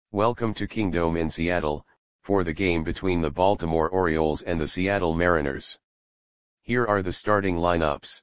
Welcome to Kingdome in Seattle, for the game between the Baltimore Orioles and the Seattle Mariners. Here are the starting lineups.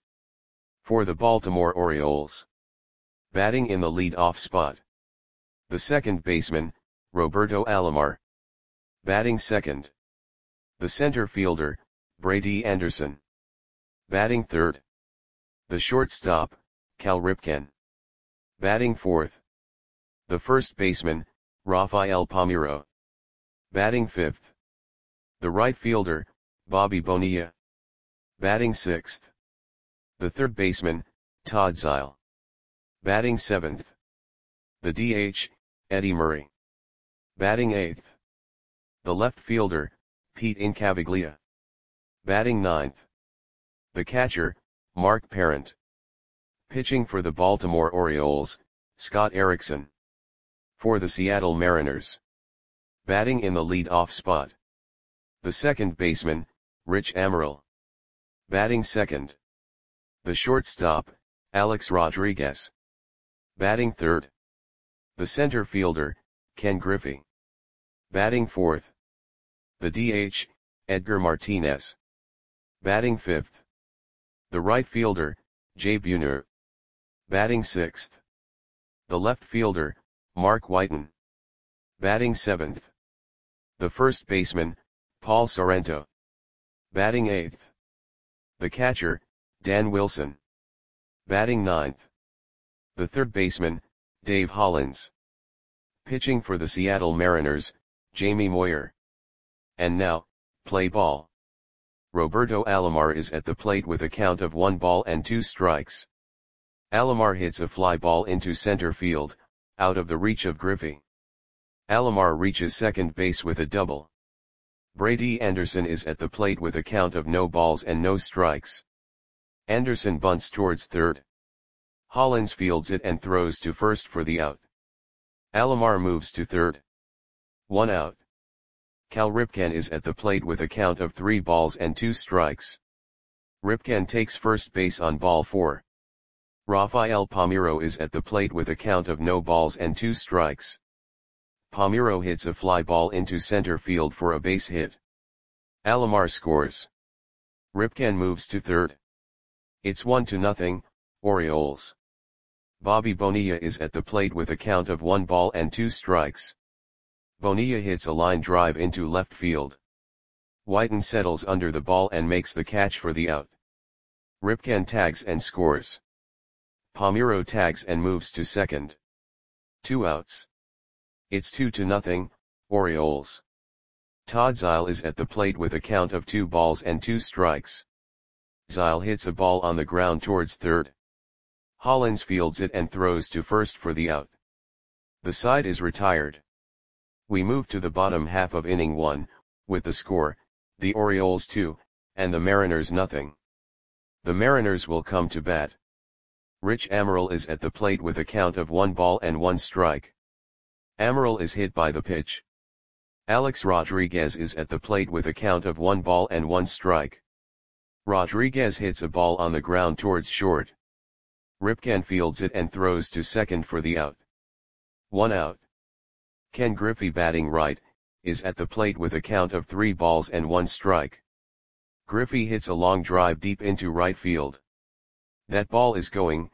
For the Baltimore Orioles. Batting in the lead-off spot. The second baseman, Roberto Alomar. Batting second. The center fielder, Brady Anderson. Batting third. The shortstop, Cal Ripken. Batting fourth. The first baseman, Rafael Palmeiro. Batting fifth. The right fielder, Bobby Bonilla. Batting sixth. The third baseman, Todd Zeile. Batting seventh. The DH, Eddie Murray. Batting eighth. The left fielder, Pete Incaviglia. Batting ninth. The catcher, Mark Parent. Pitching for the Baltimore Orioles, Scott Erickson. For the Seattle Mariners. Batting in the lead-off spot. The second baseman, Rich Amaral. Batting second. The shortstop, Alex Rodriguez. Batting third. The center fielder, Ken Griffey. Batting fourth. The DH, Edgar Martinez. Batting fifth. The right fielder, Jay Buhner. Batting sixth. The left fielder, Mark Whiten. Batting seventh. The first baseman, Paul Sorrento. Batting eighth. The catcher, Dan Wilson. Batting ninth. The third baseman, Dave Hollins. Pitching for the Seattle Mariners, Jamie Moyer. And now, play ball. Roberto Alomar is at the plate with a count of 1 ball and 2 strikes. Alomar hits a fly ball into center field, out of the reach of Griffey. Alomar reaches second base with a double. Brady Anderson is at the plate with a count of no balls and no strikes. Anderson bunts towards third. Hollins fields it and throws to first for the out. Alomar moves to third. 1 out. Cal Ripken is at the plate with a count of 3 balls and 2 strikes. Ripken takes first base on ball 4. Rafael Palmeiro is at the plate with a count of no balls and 2 strikes. Palmeiro hits a fly ball into center field for a base hit. Alomar scores. Ripken moves to third. It's 1-0, Orioles. Bobby Bonilla is at the plate with a count of 1 ball and 2 strikes. Bonilla hits a line drive into left field. Whiten settles under the ball and makes the catch for the out. Ripken tags and scores. Palmeiro tags and moves to second. 2 outs. It's 2-0, Orioles. Todd Zeile is at the plate with a count of 2 balls and 2 strikes. Zeile hits a ball on the ground towards third. Hollins fields it and throws to first for the out. The side is retired. We move to the bottom half of inning 1, with the score, the Orioles 2, and the Mariners 0. The Mariners will come to bat. Rich Amaral is at the plate with a count of 1 ball and 1 strike. Amaral is hit by the pitch. Alex Rodriguez is at the plate with a count of 1 ball and 1 strike. Rodriguez hits a ball on the ground towards short. Ripken fields it and throws to second for the out. 1 out. Ken Griffey, batting right, is at the plate with a count of 3 balls and 1 strike. Griffey hits a long drive deep into right field. That ball is gone.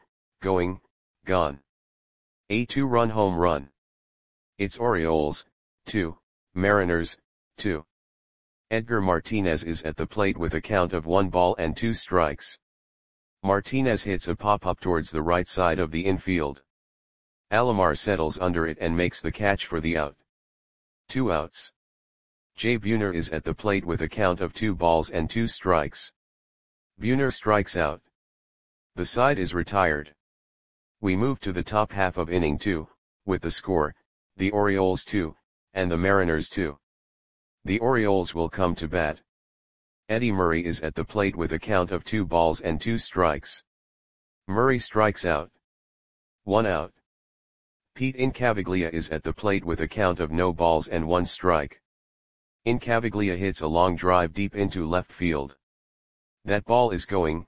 A 2-run home run. It's Orioles 2, Mariners 2. Edgar Martinez is at the plate with a count of 1 ball and 2 strikes. Martinez hits a pop-up towards the right side of the infield. Alomar settles under it and makes the catch for the out. 2 outs. Jay Buhner is at the plate with a count of 2 balls and 2 strikes. Buhner strikes out. The side is retired. We move to the top half of inning 2, with the score, the Orioles 2, and the Mariners 2. The Orioles will come to bat. Eddie Murray is at the plate with a count of 2 balls and 2 strikes. Murray strikes out. 1 out. Pete Incaviglia is at the plate with a count of no balls and 1 strike. Incaviglia hits a long drive deep into left field. That ball is gone.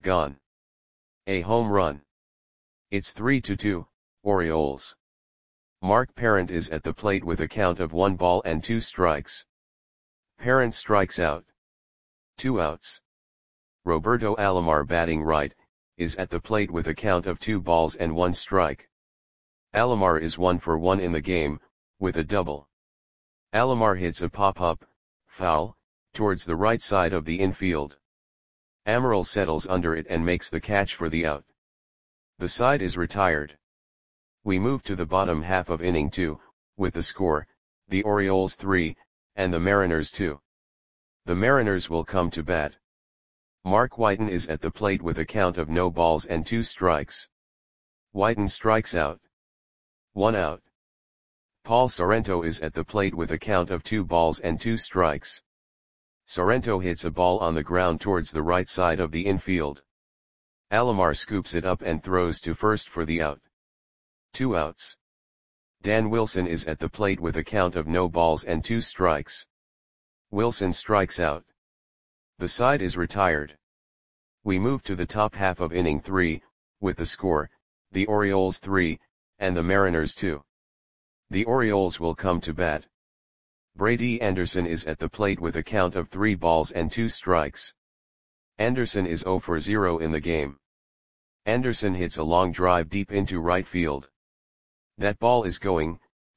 A home run. It's 3-2, Orioles. Mark Parent is at the plate with a count of 1 ball and 2 strikes. Parent strikes out. 2 outs. Roberto Alomar batting right, is at the plate with a count of 2 balls and 1 strike. Alomar is 1 for 1 in the game, with a double. Alomar hits a pop-up, foul, towards the right side of the infield. Amaral settles under it and makes the catch for the out. The side is retired. We move to the bottom half of inning 2, with the score, the Orioles 3, and the Mariners 2. The Mariners will come to bat. Mark Whiten is at the plate with a count of no balls and 2 strikes. Whiten strikes out. 1 out. Paul Sorrento is at the plate with a count of 2 balls and 2 strikes. Sorrento hits a ball on the ground towards the right side of the infield. Alomar scoops it up and throws to first for the out. 2 outs. Dan Wilson is at the plate with a count of no balls and 2 strikes. Wilson strikes out. The side is retired. We move to the top half of inning 3, with the score, the Orioles 3, and the Mariners 2. The Orioles will come to bat. Brady Anderson is at the plate with a count of 3 balls and 2 strikes. Anderson is 0 for 0 in the game. Anderson hits a long drive deep into right field. That ball is gone.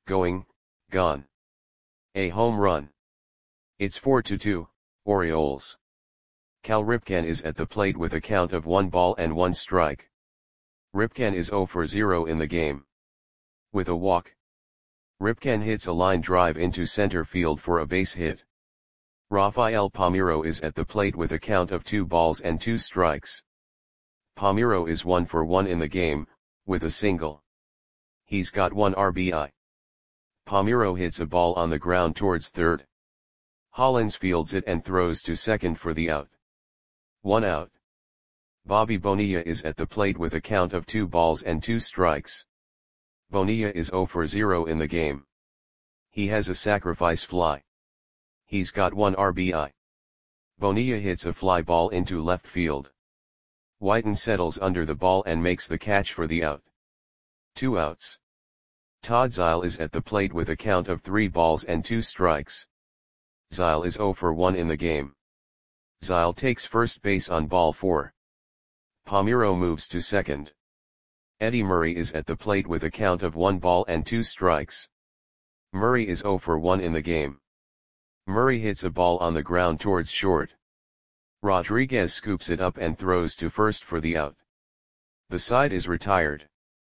A home run. It's 4-2, Orioles. Cal Ripken is at the plate with a count of 1 ball and 1 strike. Ripken is 0 for 0 in the game. With a walk. Ripken hits a line drive into center field for a base hit. Rafael Palmeiro is at the plate with a count of 2 balls and 2 strikes. Palmeiro is 1 for 1 in the game, with a single. He's got 1 RBI. Palmeiro hits a ball on the ground towards third. Hollins fields it and throws to second for the out. 1 out. Bobby Bonilla is at the plate with a count of 2 balls and 2 strikes. Bonilla is 0 for 0 in the game. He has a sacrifice fly. He's got 1 RBI. Bonilla hits a fly ball into left field. Whiten settles under the ball and makes the catch for the out. 2 outs. Todd Zeile is at the plate with a count of 3 balls and 2 strikes. Zeile is 0 for 1 in the game. Zeile takes first base on ball 4. Palmeiro moves to second. Eddie Murray is at the plate with a count of 1 ball and 2 strikes. Murray is 0 for 1 in the game. Murray hits a ball on the ground towards short. Rodriguez scoops it up and throws to first for the out. The side is retired.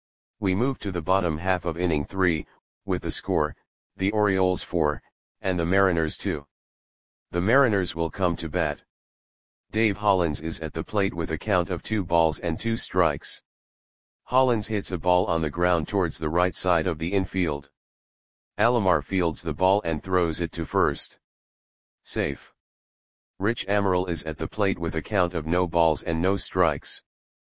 We move to the bottom half of inning 3, with the score, the Orioles 4, and the Mariners 2. The Mariners will come to bat. Dave Hollins is at the plate with a count of 2 balls and 2 strikes. Hollins hits a ball on the ground towards the right side of the infield. Alomar fields the ball and throws it to first. Safe. Rich Amaral is at the plate with a count of no balls and no strikes.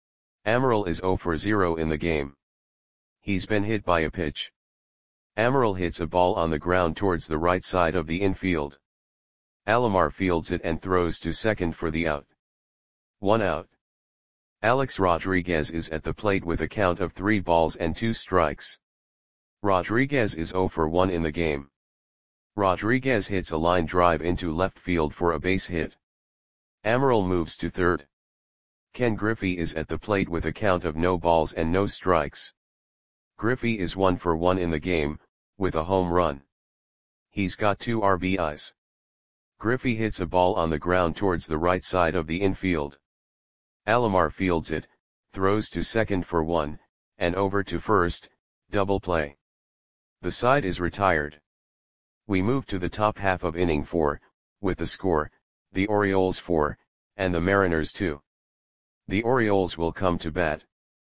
Amaral is 0 for 0 in the game. He's been hit by a pitch. Amaral hits a ball on the ground towards the right side of the infield. Alomar fields it and throws to second for the out. 1 out. Alex Rodriguez is at the plate with a count of 3 balls and 2 strikes. Rodriguez is 0 for 1 in the game. Rodriguez hits a line drive into left field for a base hit. Amaral moves to third. Ken Griffey is at the plate with a count of no balls and no strikes. Griffey is 1 for 1 in the game, with a home run. He's got 2 RBIs. Griffey hits a ball on the ground towards the right side of the infield. Alomar fields it, throws to second for 1, and over to first, double play. The side is retired. We move to the top half of inning 4, with the score, the Orioles 4, and the Mariners 2. The Orioles will come to bat.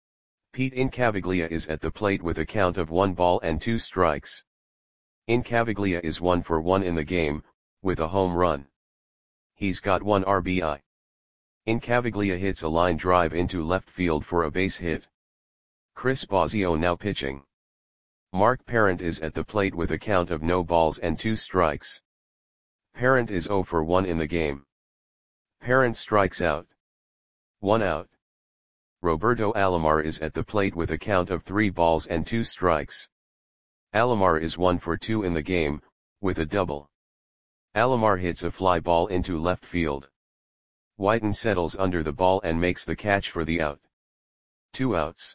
Pete Incaviglia is at the plate with a count of 1 ball and 2 strikes. Incaviglia is 1 for 1 in the game, with a home run. He's got 1 RBI. Incaviglia hits a line drive into left field for a base hit. Chris Bosio now pitching. Mark Parent is at the plate with a count of no balls and 2 strikes. Parent is 0 for 1 in the game. Parent strikes out. 1 out. Roberto Alomar is at the plate with a count of 3 balls and 2 strikes. Alomar is 1 for 2 in the game, with a double. Alomar hits a fly ball into left field. Whiten settles under the ball and makes the catch for the out. 2 outs.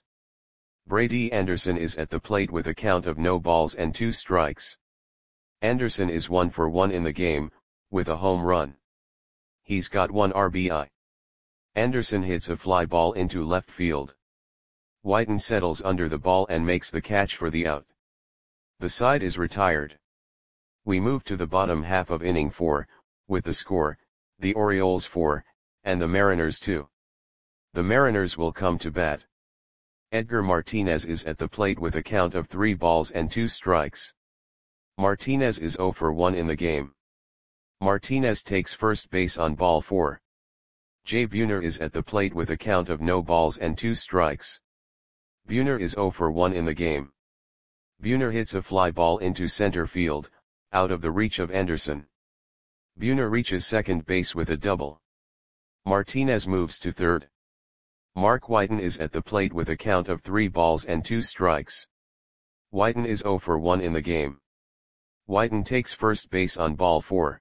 Brady Anderson is at the plate with a count of no balls and 2 strikes. Anderson is 1 for 1 in the game, with a home run. He's got 1 RBI. Anderson hits a fly ball into left field. Whiten settles under the ball and makes the catch for the out. The side is retired. We move to the bottom half of inning 4, with the score, the Orioles 4, and the Mariners 2. The Mariners will come to bat. Edgar Martinez is at the plate with a count of 3 balls and 2 strikes. Martinez is 0 for 1 in the game. Martinez takes first base on ball 4. Jay Buhner is at the plate with a count of no balls and 2 strikes. Buhner is 0 for 1 in the game. Buhner hits a fly ball into center field, out of the reach of Anderson. Buhner reaches second base with a double. Martinez moves to third. Mark Whiten is at the plate with a count of 3 balls and 2 strikes. Whiten is 0 for 1 in the game. Whiten takes first base on ball 4.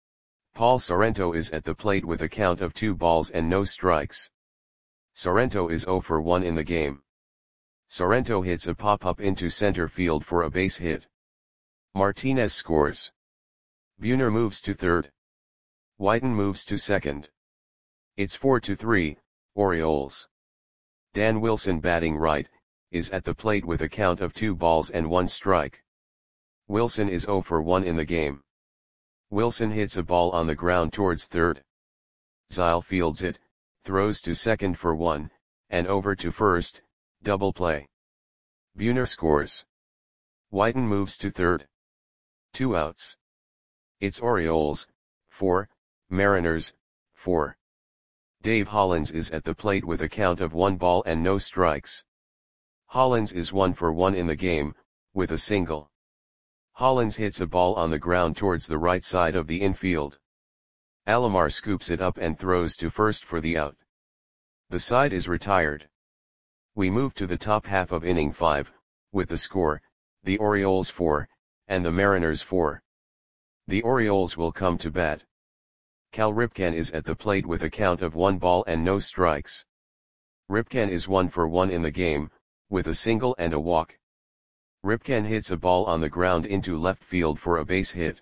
Paul Sorrento is at the plate with a count of 2 balls and no strikes. Sorrento is 0 for 1 in the game. Sorrento hits a pop-up into center field for a base hit. Martinez scores. Buhner moves to third. Whiten moves to second. It's 4-3, Orioles. Dan Wilson, batting right, is at the plate with a count of 2 balls and 1 strike. Wilson is 0 for 1 in the game. Wilson hits a ball on the ground towards third. Zile fields it, throws to second for 1, and over to first, double play. Buhner scores. Whiten moves to third. 2 outs. It's Orioles 4, Mariners 4. Dave Hollins is at the plate with a count of 1 ball and no strikes. Hollins is 1 for 1 in the game, with a single. Hollins hits a ball on the ground towards the right side of the infield. Alomar scoops it up and throws to first for the out. The side is retired. We move to the top half of inning 5, with the score, the Orioles 4, and the Mariners 4. The Orioles will come to bat. Cal Ripken is at the plate with a count of 1 ball and no strikes. Ripken is 1 for 1 in the game, with a single and a walk. Ripken hits a ball on the ground into left field for a base hit.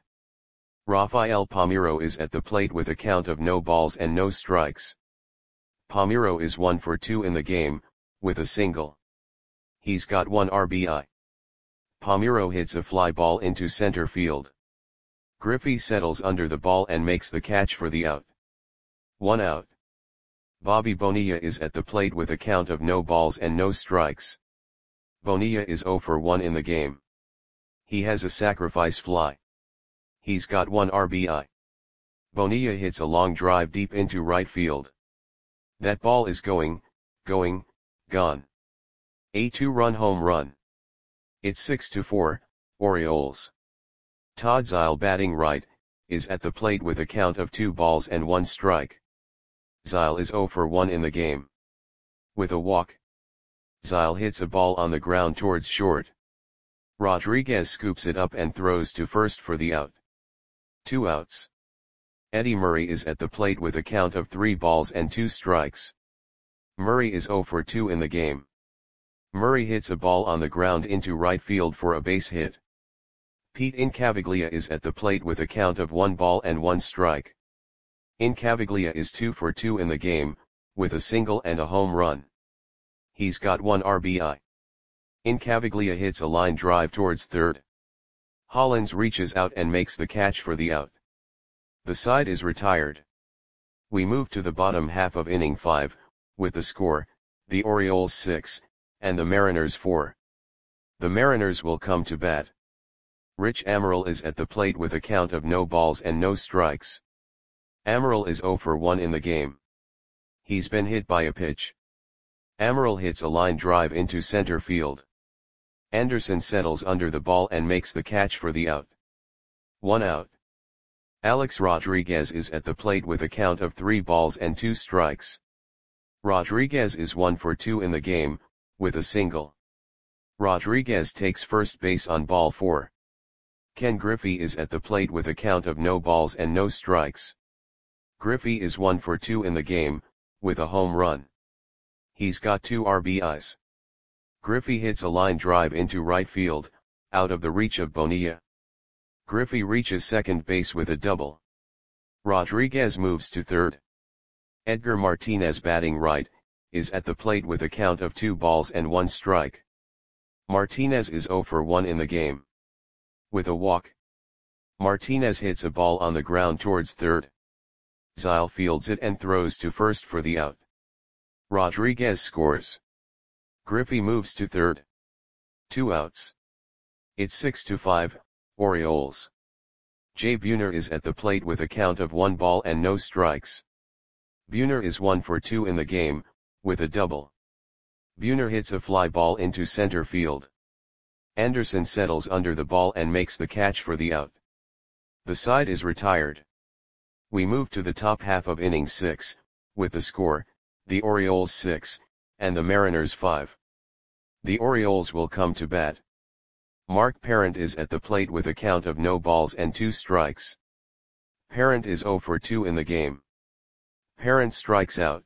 Rafael Palmeiro is at the plate with a count of no balls and no strikes. Palmeiro is 1 for 2 in the game, with a single. He's got 1 RBI. Palmeiro hits a fly ball into center field. Griffey settles under the ball and makes the catch for the out. 1 out. Bobby Bonilla is at the plate with a count of no balls and no strikes. Bonilla is 0 for 1 in the game. He has a sacrifice fly. He's got 1 RBI. Bonilla hits a long drive deep into right field. That ball is going, gone. A 2-run home run. It's 6-4, Orioles. Todd Zile, batting right, is at the plate with a count of 2 balls and 1 strike. Zile is 0 for 1 in the game. With a walk. Zile hits a ball on the ground towards short. Rodriguez scoops it up and throws to first for the out. 2 outs. Eddie Murray is at the plate with a count of 3 balls and 2 strikes. Murray is 0 for 2 in the game. Murray hits a ball on the ground into right field for a base hit. Pete Incaviglia is at the plate with a count of 1 ball and 1 strike. Incaviglia is 2 for 2 in the game, with a single and a home run. He's got 1 RBI. Incaviglia hits a line drive towards third. Hollins reaches out and makes the catch for the out. The side is retired. We move to the bottom half of inning 5, with the score, the Orioles 6, and the Mariners 4. The Mariners will come to bat. Rich Amaral is at the plate with a count of no balls and no strikes. Amaral is 0 for 1 in the game. He's been hit by a pitch. Amaral hits a line drive into center field. Anderson settles under the ball and makes the catch for the out. 1 out. Alex Rodriguez is at the plate with a count of 3 balls and 2 strikes. Rodriguez is 1 for 2 in the game, with a single. Rodriguez takes first base on ball 4. Ken Griffey is at the plate with a count of no balls and no strikes. Griffey is 1 for 2 in the game, with a home run. He's got 2 RBIs. Griffey hits a line drive into right field, out of the reach of Bonilla. Griffey reaches second base with a double. Rodriguez moves to third. Edgar Martinez, batting right, is at the plate with a count of 2 balls and 1 strike. Martinez is 0 for 1 in the game. With a walk, Martinez hits a ball on the ground towards third. Zile fields it and throws to first for the out. Rodriguez scores. Griffey moves to third. 2 outs. It's 6-5, Orioles. Jay Buhner is at the plate with a count of 1 ball and no strikes. Buhner is 1 for 2 in the game, with a double. Buhner hits a fly ball into center field. Anderson settles under the ball and makes the catch for the out. The side is retired. We move to the top half of inning 6, with the score, the Orioles 6, and the Mariners 5. The Orioles will come to bat. Mark Parent is at the plate with a count of no balls and 2 strikes. Parent is 0 for 2 in the game. Parent strikes out.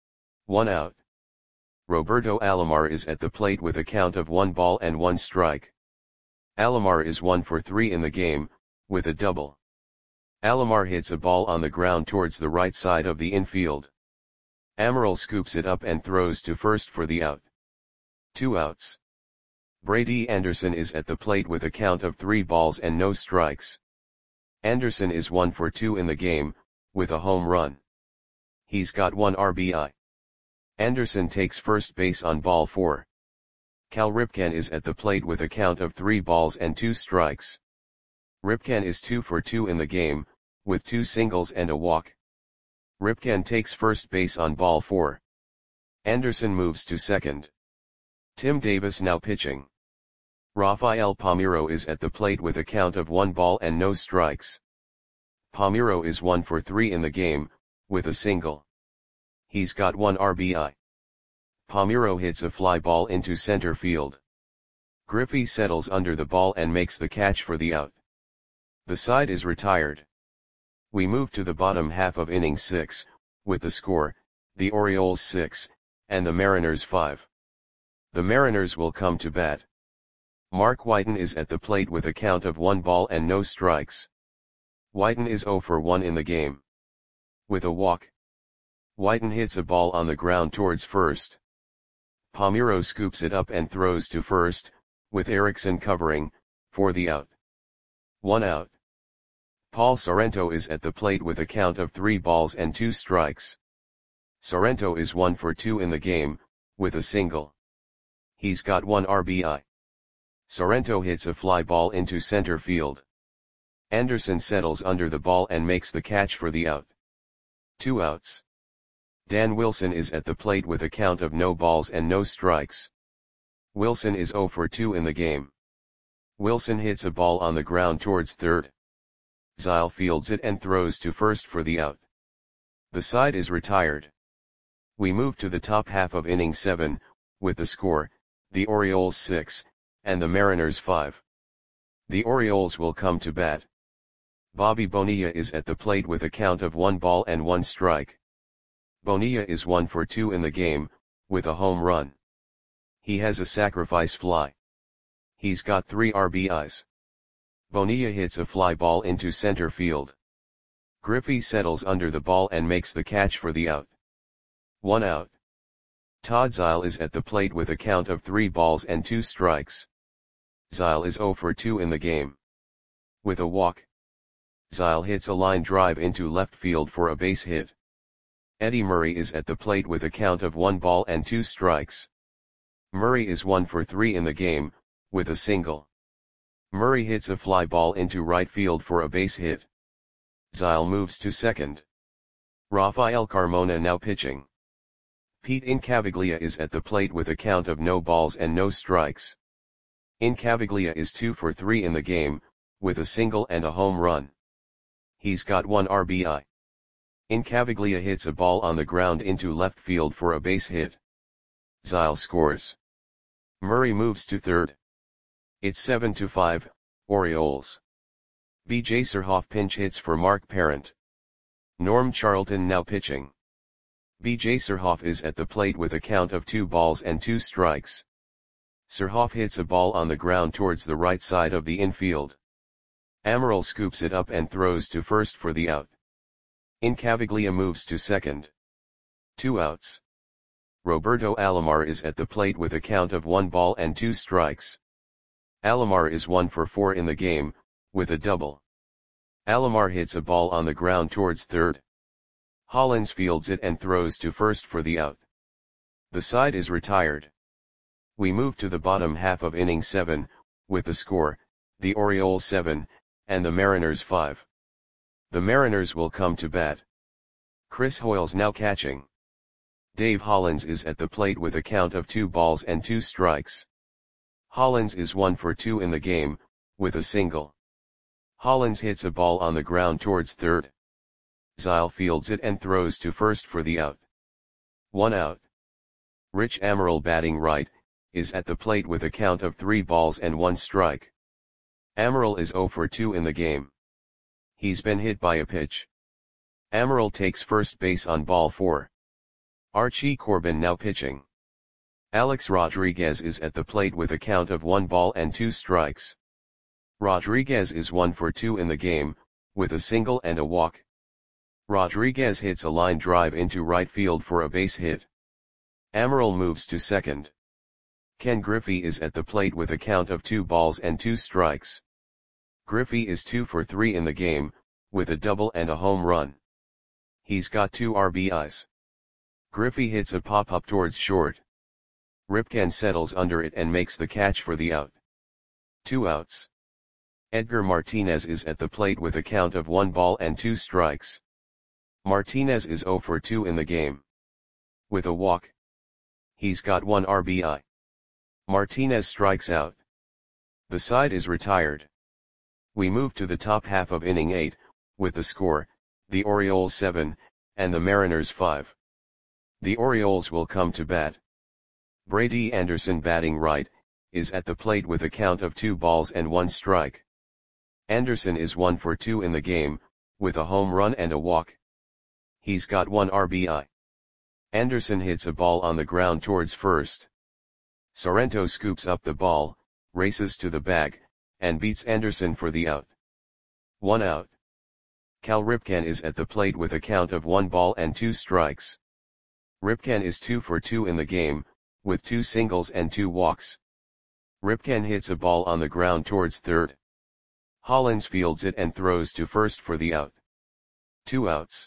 1 out. Roberto Alomar is at the plate with a count of 1 ball and 1 strike. Alomar is 1 for 3 in the game, with a double. Alomar hits a ball on the ground towards the right side of the infield. Amaral scoops it up and throws to first for the out. 2 outs. Brady Anderson is at the plate with a count of 3 balls and no strikes. Anderson is 1 for 2 in the game, with a home run. He's got 1 RBI. Anderson takes first base on ball 4. Cal Ripken is at the plate with a count of 3 balls and 2 strikes. Ripken is 2 for 2 in the game, with 2 singles and a walk. Ripken takes first base on ball 4. Anderson moves to second. Tim Davis now pitching. Rafael Palmeiro is at the plate with a count of 1 ball and no strikes. Palmeiro is 1 for 3 in the game, with a single. He's got 1 RBI. Palmeiro hits a fly ball into center field. Griffey settles under the ball and makes the catch for the out. The side is retired. We move to the bottom half of inning 6, with the score, the Orioles 6, and the Mariners 5. The Mariners will come to bat. Mark Whiten is at the plate with a count of 1 ball and no strikes. Whiten is 0 for 1 in the game. With a walk, Whiten hits a ball on the ground towards first. Palmeiro scoops it up and throws to first, with Erickson covering, for the out. 1 out. Paul Sorrento is at the plate with a count of 3 balls and 2 strikes. Sorrento is 1 for 2 in the game, with a single. He's got 1 RBI. Sorrento hits a fly ball into center field. Anderson settles under the ball and makes the catch for the out. 2 outs. Dan Wilson is at the plate with a count of no balls and no strikes. Wilson is 0 for 2 in the game. Wilson hits a ball on the ground towards third. Zile fields it and throws to first for the out. The side is retired. We move to the top half of inning 7, with the score, the Orioles 6, and the Mariners 5. The Orioles will come to bat. Bobby Bonilla is at the plate with a count of 1 ball and 1 strike. Bonilla is 1 for 2 in the game, with a home run. He has a sacrifice fly. He's got 3 RBIs. Bonilla hits a fly ball into center field. Griffey settles under the ball and makes the catch for the out. 1 out. Todd Zile is at the plate with a count of 3 balls and 2 strikes. Zile is 0 for 2 in the game. With a walk, Zile hits a line drive into left field for a base hit. Eddie Murray is at the plate with a count of 1 ball and 2 strikes. Murray is 1 for 3 in the game, with a single. Murray hits a fly ball into right field for a base hit. Zile moves to second. Rafael Carmona now pitching. Pete Incaviglia is at the plate with a count of no balls and no strikes. Incaviglia is 2 for 3 in the game, with a single and a home run. He's got 1 RBI. Incaviglia hits a ball on the ground into left field for a base hit. Zile scores. Murray moves to third. It's 7-5, Orioles. B.J. Surhoff pinch hits for Mark Parent. Norm Charlton now pitching. B.J. Surhoff is at the plate with a count of 2 balls and 2 strikes. Surhoff hits a ball on the ground towards the right side of the infield. Amaral scoops it up and throws to first for the out. Incaviglia moves to second. 2 outs. Roberto Alomar is at the plate with a count of 1 ball and 2 strikes. Alomar is 1 for 4 in the game, with a double. Alomar hits a ball on the ground towards third. Hollins fields it and throws to first for the out. The side is retired. We move to the bottom half of inning 7, with the score, the Orioles 7, and the Mariners 5. The Mariners will come to bat. Chris Hoiles now catching. Dave Hollins is at the plate with a count of 2 balls and 2 strikes. Hollins is 1 for 2 in the game, with a single. Hollins hits a ball on the ground towards third. Zile fields it and throws to first for the out. 1 out. Rich Amaral batting right, is at the plate with a count of 3 balls and 1 strike. Amaral is 0 for 2 in the game. He's been hit by a pitch. Amaral takes first base on ball 4. Archie Corbin now pitching. Alex Rodriguez is at the plate with a count of 1 ball and 2 strikes. Rodriguez is 1 for 2 in the game, with a single and a walk. Rodriguez hits a line drive into right field for a base hit. Amaral moves to second. Ken Griffey is at the plate with a count of 2 balls and 2 strikes. Griffey is 2 for 3 in the game, with a double and a home run. He's got 2 RBIs. Griffey hits a pop-up towards short. Ripken settles under it and makes the catch for the out. 2 outs. Edgar Martinez is at the plate with a count of 1 ball and 2 strikes. Martinez is 0 for 2 in the game. With a walk. He's got 1 RBI. Martinez strikes out. The side is retired. We move to the top half of inning 8, with the score, the Orioles 7, and the Mariners 5. The Orioles will come to bat. Brady Anderson batting right, is at the plate with a count of 2 balls and 1 strike. Anderson is 1 for 2 in the game, with a home run and a walk. He's got 1 RBI. Anderson hits a ball on the ground towards first. Sorrento scoops up the ball, races to the bag, and beats Anderson for the out. 1 out. Cal Ripken is at the plate with a count of 1 ball and 2 strikes. Ripken is 2 for 2 in the game, with 2 singles and 2 walks. Ripken hits a ball on the ground towards third. Hollins fields it and throws to first for the out. 2 outs.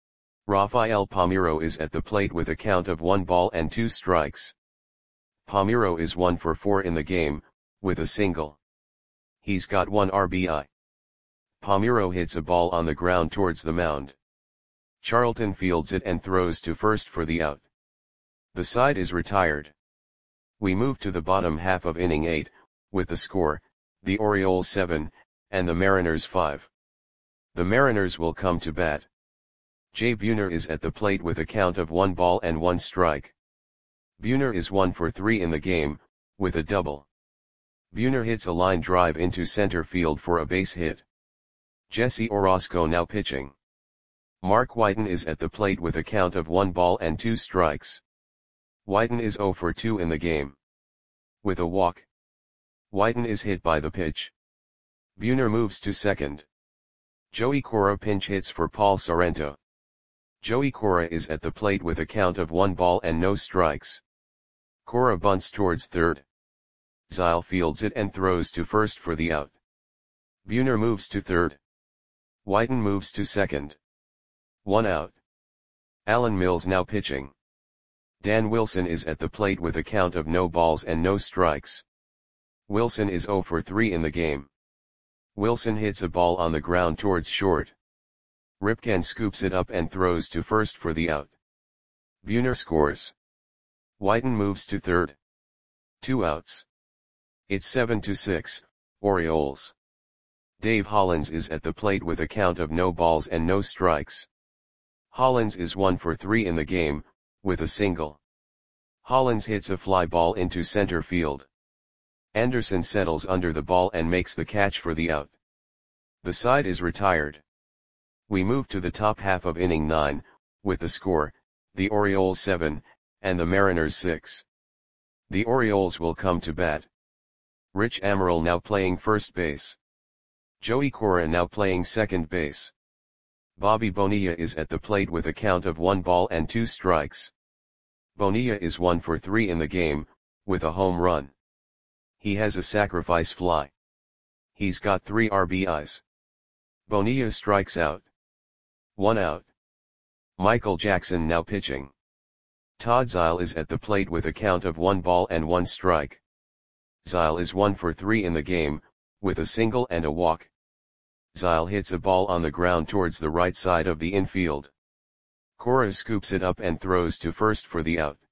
Rafael Palmeiro is at the plate with a count of 1 ball and 2 strikes. Palmeiro is 1 for 4 in the game, with a single. He's got 1 RBI. Palmeiro hits a ball on the ground towards the mound. Charlton fields it and throws to first for the out. The side is retired. We move to the bottom half of inning 8, with the score, the Orioles 7, and the Mariners 5. The Mariners will come to bat. Jay Buhner is at the plate with a count of 1 ball and 1 strike. Buhner is 1 for 3 in the game, with a double. Buhner hits a line drive into center field for a base hit. Jesse Orosco now pitching. Mark Whiten is at the plate with a count of 1 ball and 2 strikes. Whiten is 0 for 2 in the game. With a walk. Whiten is hit by the pitch. Buhner moves to second. Joey Cora pinch hits for Paul Sorrento. Joey Cora is at the plate with a count of 1 ball and no strikes. Cora bunts towards third. Zile fields it and throws to first for the out. Buhner moves to third. Whiten moves to second. 1 out. Alan Mills now pitching. Dan Wilson is at the plate with a count of no balls and no strikes. Wilson is 0 for 3 in the game. Wilson hits a ball on the ground towards short. Ripken scoops it up and throws to first for the out. Buhner scores. Whiten moves to third. 2 outs. It's 7-6, Orioles. Dave Hollins is at the plate with a count of no balls and no strikes. Hollins is 1 for 3 in the game, with a single. Hollins hits a fly ball into center field. Anderson settles under the ball and makes the catch for the out. The side is retired. We move to the top half of inning 9, with the score, the Orioles 7, and the Mariners 6. The Orioles will come to bat. Rich Amaral now playing first base. Joey Cora now playing second base. Bobby Bonilla is at the plate with a count of 1-2 strikes. Bonilla is 1 for 3 in the game, with a home run. He has a sacrifice fly. He's got 3 RBIs. Bonilla strikes out. 1 out. Michael Jackson now pitching. Todd Zeile is at the plate with a count of 1 strike. Zeile is 1 for 3 in the game, with a single and a walk. Zeile hits a ball on the ground towards the right side of the infield. Cora scoops it up and throws to first for the out.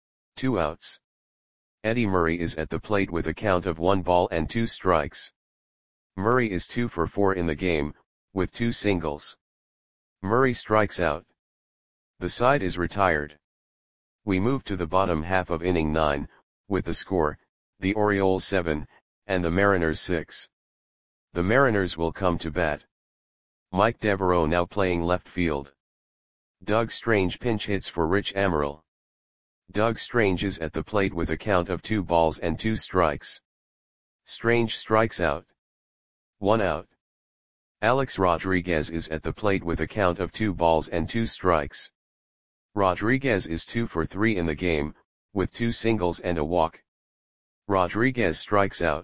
2 outs. Eddie Murray is at the plate with a count of 1-2 strikes. Murray is 2 for 4 in the game, with 2 singles. Murray strikes out. The side is retired. We move to the bottom half of inning 9, with the score, the Orioles 7, and the Mariners 6. The Mariners will come to bat. Mike Devereaux now playing left field. Doug Strange pinch hits for Rich Amaral. Doug Strange is at the plate with a count of 2-2 strikes. Strange strikes out. 1 out. Alex Rodriguez is at the plate with a count of 2-2 strikes. Rodriguez is 2 for 3 in the game, with 2 singles and a walk. Rodriguez strikes out.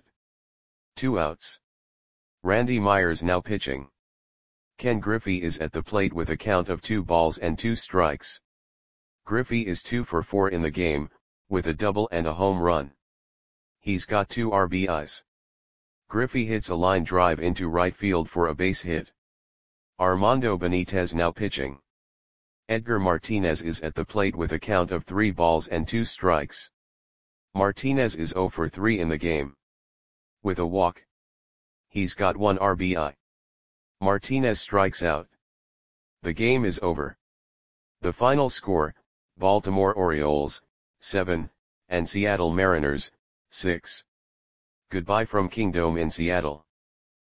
2 outs. Randy Myers now pitching. Ken Griffey is at the plate with a count of 2-2 strikes. Griffey is 2 for 4 in the game, with a double and a home run. He's got 2 RBIs. Griffey hits a line drive into right field for a base hit. Armando Benitez now pitching. Edgar Martinez is at the plate with a count of 3-2 strikes. Martinez is 0 for 3 in the game. With a walk. He's got 1 RBI. Martinez strikes out. The game is over. The final score, Baltimore Orioles, 7, and Seattle Mariners, 6. Goodbye from Kingdome in Seattle.